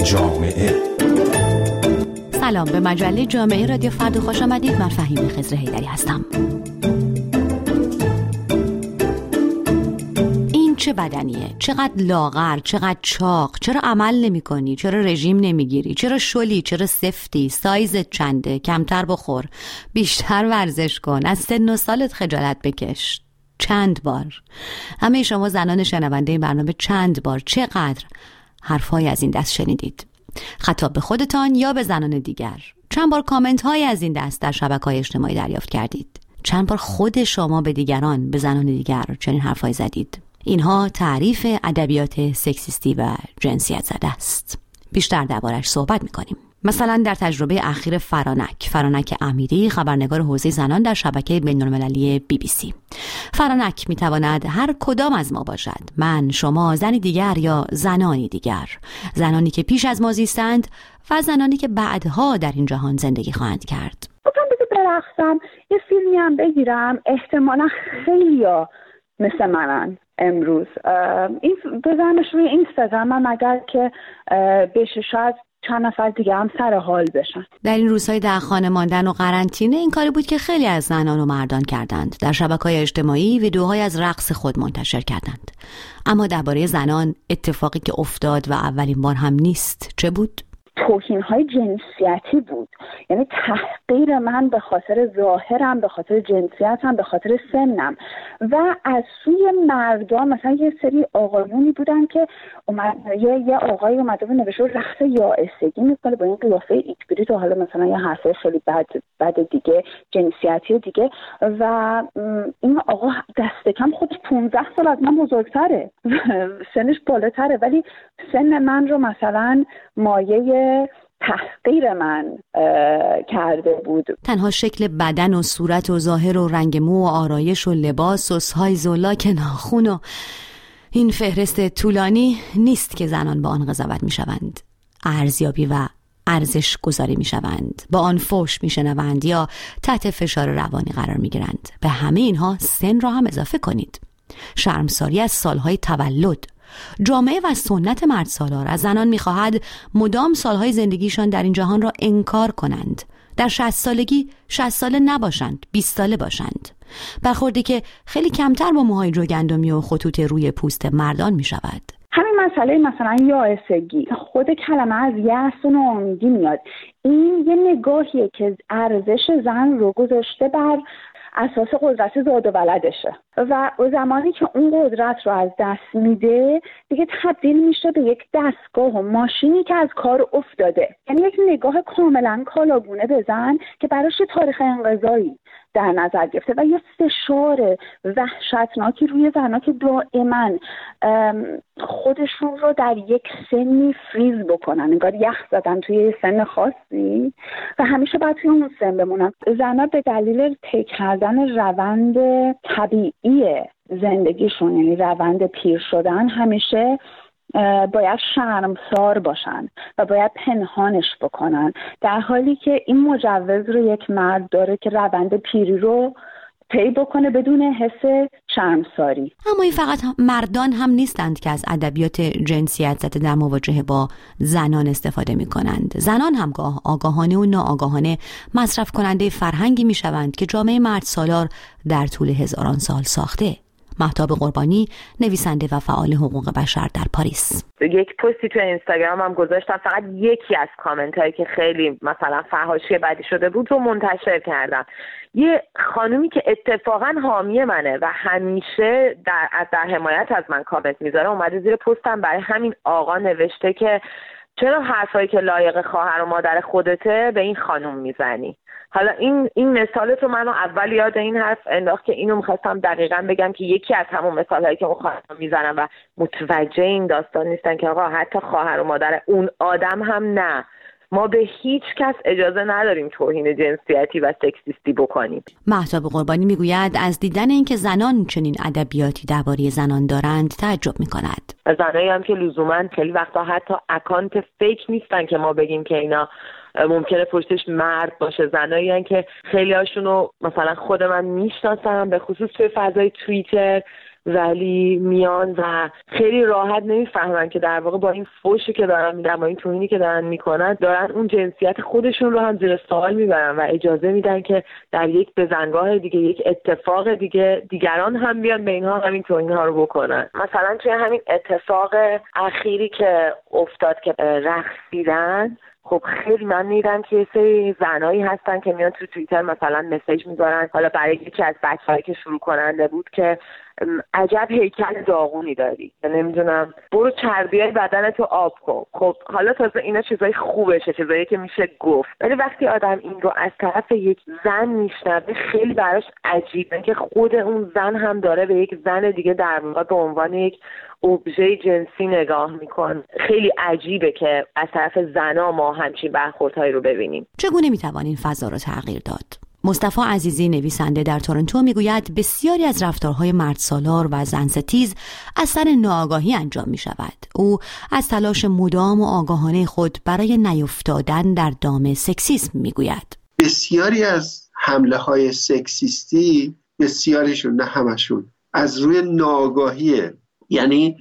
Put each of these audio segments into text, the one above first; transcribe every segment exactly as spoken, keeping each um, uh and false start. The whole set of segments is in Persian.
جامعه. سلام، به مجله جامعه رادیو فردا خوش آمدید. من فهیمه خضر حیدری هستم. این چه بدنیه؟ چقدر لاغر، چقدر چاق، چرا عمل نمی کنی؟ چرا رژیم نمیگیری؟ چرا شلی؟ چرا سفتی؟ سایزت چنده؟ کمتر بخور، بیشتر ورزش کن، از سن و سالت خجالت بکش. چند بار همه شما زنان شنونده این برنامه چند بار، چقدر حرفای از این دست شنیدید؟ خطاب به خودتان یا به زنان دیگر؟ چند بار کامنت های از این دست در شبکه‌های اجتماعی دریافت کردید؟ چند بار خود شما به دیگران، به زنان دیگر چنین حرفای زدید؟ اینها تعریف ادبیات سکسیستی و جنسیت زده است. بیشتر دربارش صحبت می‌کنیم. مثلا در تجربه اخیر فرانک فرانک امیری، خبرنگار حوزه زنان در شبکه بین‌المللی بی بی سی. فرانک میتواند هر کدام از ما باشد، من، شما، زنی دیگر یا زنانی دیگر، زنانی که پیش از ما زیستند و زنانی که بعدها در این جهان زندگی خواهند کرد. گفتم بذار برقصم، یه فیلمی هم بگیرم، احتمالا خیلیا مثل منن امروز. این بزنمش روی اینستاگرام، مگر که بشه شاید چند نفر دیگه هم سر حال بشن. در این روزهای در خانه ماندن و قرنطینه این کاری بود که خیلی از زنان و مردان کردند. در شبکه‌های اجتماعی ویدیوهای از رقص خود منتشر کردند. اما درباره زنان اتفاقی که افتاد و اولین بار هم نیست چه بود؟ توهین‌های جنسیتی بود. یعنی تحقیر من به خاطر ظاهرم، به خاطر جنسیتم، به خاطر سنم. و از سوی مردان مثلا یه سری آقایونی بودن که اومد یه, یه آقای اومده بود نوشته رقص یائسگی میکنه با این قیافه ایکبریت و حالا مثلا یه حرفه خیلی بد بد دیگه، جنسیتی دیگه. و این آقا دست کم خودش پانزده سال از من بزرگتره، سنش بالاتره، ولی سن من رو مثلا مایه تحقیر من کرده بود. تنها شکل بدن و صورت و ظاهر و رنگ مو و آرایش و لباس و سایز و لاک ناخن و این فهرست طولانی نیست که زنان با آن قضاوت می شوند، ارزیابی و ارزش گذاری می شوند، با آن فحش می شنوند یا تحت فشار روانی قرار می گیرند. به همه اینها سن را هم اضافه کنید. شرمساری از سالهای تولد. جامعه و سنت مرد سالار از زنان می‌خواهد مدام سالهای زندگیشان در این جهان را انکار کنند. در شصت سالگی شصت ساله نباشند، بیست ساله باشند. برخوردی که خیلی کمتر با موهای جوگندمی و خطوط روی پوست مردان می‌شود. همین مسئله مثلا یائسگی، خود کلمه از یأس و ناامیدی میاد. این یه نگاهیه که ارزش زن رو گذاشته بر اساس قدرت زاد و ولدشه و زمانی که اون قدرت رو از دست میده دیگه تبدیل میشه به یک دستگاه و ماشینی که از کار افتاده. یعنی یک نگاه کاملا کالاگونه به زن که براش تاریخ انقضایی در نظر گرفته و یه فشار وحشتناکی روی زنها که دائما خودشون رو در یک سنی فریز بکنن، انگار یخ زدن توی یه سن خاصی و همیشه باید توی اون سن بمونن. زنها به دلیل طی کردن روند طبیعی زندگیشون، یعنی روند پیر شدن، همیشه باید شرمسار باشن و باید پنهانش بکنن، در حالی که این مجوز رو یک مرد داره که روند پیری رو طی بکنه بدون حس شرمساری. اما این فقط مردان هم نیستند که از ادبیات جنسیت زده در مواجهه با زنان استفاده می کنند. زنان هم گاه آگاهانه و ناآگاهانه مصرف کننده فرهنگی می شوند که جامعه مرد سالار در طول هزاران سال ساخته. مهتاب قربانی، نویسنده و فعال حقوق بشر در پاریس. یک پستی تو اینستاگرام هم گذاشتم، فقط یکی از کامنت هایی که خیلی مثلا فحاشی بدی شده بود رو منتشر کردم. یه خانومی که اتفاقا حامی منه و همیشه در, در حمایت از من کامنت میذاره اومده زیر پستم برای همین آقا نوشته که چرا حرفایی که لایق خواهر و مادر خودته به این خانوم میزنی؟ حالا این این مثالت رو منو اول یاد این حرف انداخت که اینو می‌خواستم دقیقاً بگم که یکی از همون مثالایی که مخاطب میزنن و متوجه این داستان نیستن که آقا حتی خواهر و مادر اون آدم هم نه، ما به هیچ کس اجازه نداریم توهین جنسیتی و سکسیستی بکنیم. مهتاب قربانی میگوید از دیدن اینکه زنان چنین ادبیاتی درباره زنان دارند تعجب میکند. زنایی هم که لزوما خیلی وقتا حتی اکانت فیک نیستن که ما بگیم که اینا ممکنه پشتش مرد باشه. زنایی هستن که خیلی هاشونو مثلا خود من میشناسم، به خصوص توی فضای توییتر ولی میان و خیلی راحت نمیفهمن که در واقع با این فوشی که دارن میدن، با این توهینی که دارن میکنن، دارن اون جنسیت خودشون رو هم زیر سوال میبرن و اجازه میدن که در یک بزنگاه دیگه، یک اتفاق دیگه، دیگران هم بیان به اینها همین توهین‌ها رو بکنن. مثلا توی همین اتفاق اخیری که افتاد که رقصیدن، خب خیلی من میدم که یه سری زنایی هستن که میان تو توییتر مثلا مسیج میذارن، حالا برای یکی از بچه‌هایی که شروع کننده بود که عجب هیکل داغونی داری، نمیدونم برو چربیای بدنتو آب کن. خب حالا تازه اینا چیزای خوبشه، چیزایی که میشه گفت، ولی وقتی آدم این رو از طرف یک زن میشنوه خیلی براش عجیبه که خود اون زن هم داره به یک زن دیگه در واقع به عنوان یک ابژه جنسی نگاه میکن. خیلی عجیبه که از طرف زنا ما همچین برخوردهایی رو ببینیم. چگونه میتوان این فضا رو تغییر داد؟ مصطفی عزیزی نویسنده در تورنتو میگوید بسیاری از رفتارهای مردسالار و زنستیز از سر ناآگاهی انجام می شود. او از تلاش مدام و آگاهانه خود برای نیفتادن در دام سکسیسم میگوید. بسیاری از حمله های سکسیستی، بسیاریشون نه همشون، از روی ناآگاهیه، یعنی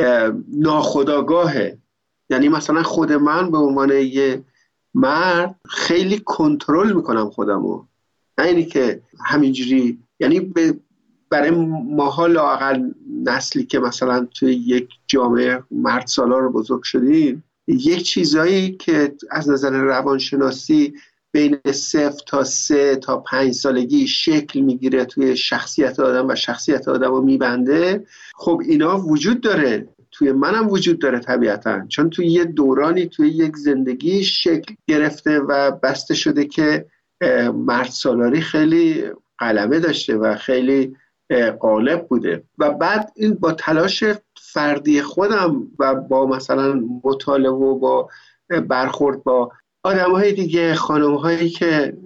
ناخودآگاهه. یعنی مثلا خود من به عنوان یه مرد خیلی کنترل میکنم خودمو، نه اینی که همینجوری، یعنی برای ماها لااقل نسلی که مثلا توی یک جامعه مرد سالار رو بزرگ شدیم، یک چیزایی که از نظر روانشناسی بین صفر تا سه تا پنج سالگی شکل میگیره توی شخصیت آدم و شخصیت آدم رو میبنده، خب اینا وجود داره، توی منم وجود داره طبیعتاً، چون توی یه دورانی توی یک زندگی شکل گرفته و بسته شده که مرد سالاری خیلی غلبه داشته و خیلی غالب بوده و بعد این با تلاش فردی خودم و با مثلا مطالعه و با برخورد با آدم‌های دیگه، خانم‌هایی که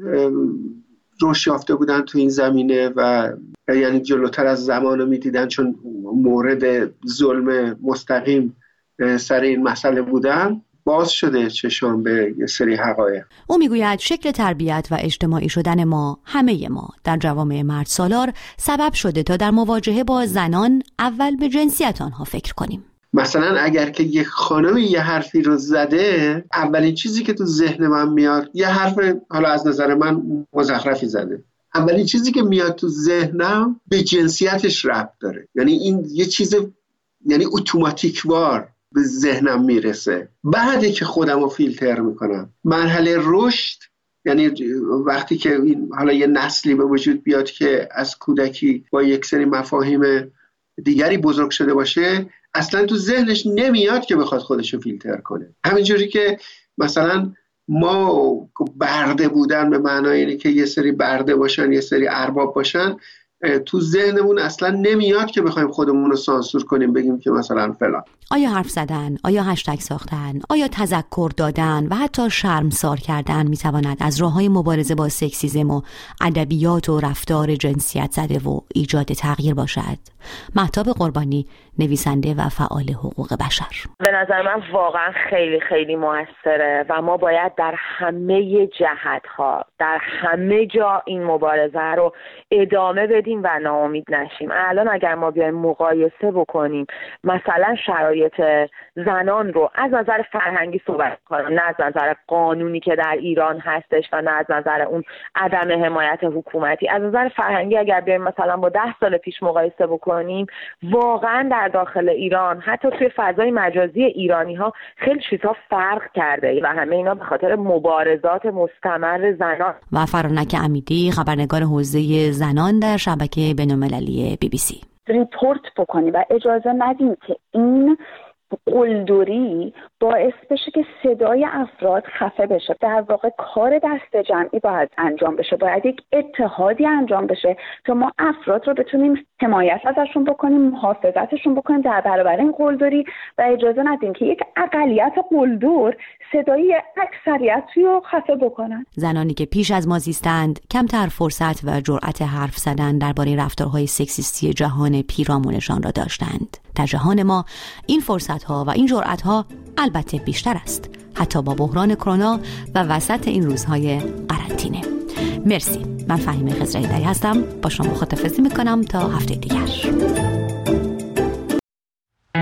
رشد یافته بودن تو این زمینه و یعنی جلوتر از زمانو می‌دیدن چون مورد ظلم مستقیم سر این مسئله بودن، باز شده چشم به یه سری حقایق. او میگوید شکل تربیت و اجتماعی شدن ما، همه ما در جوامع مرد سالار، سبب شده تا در مواجهه با زنان اول به جنسیت آنها فکر کنیم. مثلا اگر که یک خانمی یه حرفی رو زده، اولین چیزی که تو ذهن من میاد یه حرف، حالا از نظر من مزخرفی زده، اولین چیزی که میاد تو ذهنم به جنسیتش ربط داره. یعنی این یه چیز، یعنی اتوماتیک وار به ذهنم میرسه. بعدی که خودم رو فیلتر میکنم. مرحله رشد، یعنی وقتی که این حالا یه نسلی به وجود بیاد که از کودکی با یک سری مفاهیم دیگری بزرگ شده باشه، اصلا تو ذهنش نمیاد که بخواد خودش رو فیلتر کنه. همینجوری که مثلا ما برده بودن به معنای اینه که یه سری برده باشن، یه سری ارباب باشن، تو ذهنمون اصلا نمیاد که بخوایم خودمون رو سانسور کنیم، بگیم که مثلا فلان. آیا حرف زدن، آیا هشتگ ساختن، آیا تذکر دادن و حتی شرمسار کردن میتواند از راه‌های مبارزه با سکسیسم و ادبیات و رفتار جنسیت زده و ایجاد تغییر باشد؟ مهتاب قربانی، نویسنده و فعال حقوق بشر: به نظر من واقعا خیلی خیلی موثره و ما باید در همه جهت‌ها، در همه جا این مبارزه رو ادامه بدیم و ناامید نشیم. الان اگر ما بیایم مقایسه بکنیم مثلا شرایط زنان رو از نظر فرهنگی صحبت کنیم، نه از نظر قانونی که در ایران هستش و نه از نظر اون عدم حمایت حکومتی، از نظر فرهنگی اگر بیایم مثلا با ده سال پیش مقایسه بکنیم، واقعا در داخل ایران حتی توی فضای مجازی ایرانی ها خیلی چیزها فرق کرده و همه اینا به خاطر مبارزات مستمر زنان. و فرانک امیدی، خبرنگار حوزه زنان در شبکه بین‌المللی بی بی سی: ریپورت بکنی و اجازه ندیم که این قلدری باعث بشه که صدای افراد خفه بشه. در واقع کار دست جمعی باید انجام بشه، باید یک اتحادی انجام بشه تا ما افراد رو بتونیم حمایت ازشون بکنیم، محافظتشون بکنیم در برابر این قلدری و اجازه ندیم که یک اقلیت قلدر صدای اکثریت رو خفه بکنن. زنانی که پیش از ما زیستند کمتر فرصت و جرأت حرف زدن درباره رفتارهای سکسیستی جهان پیرامونشان را داشتند. در جهان ما این فرصت‌ها و این جرأت‌ها البته بیشتر است، حتی با بحران کرونا و وسط این روزهای قرنطینه. مرسی. من فهیمه خضرایی هستم، با شما خداحافظی می‌کنم تا هفته دیگر.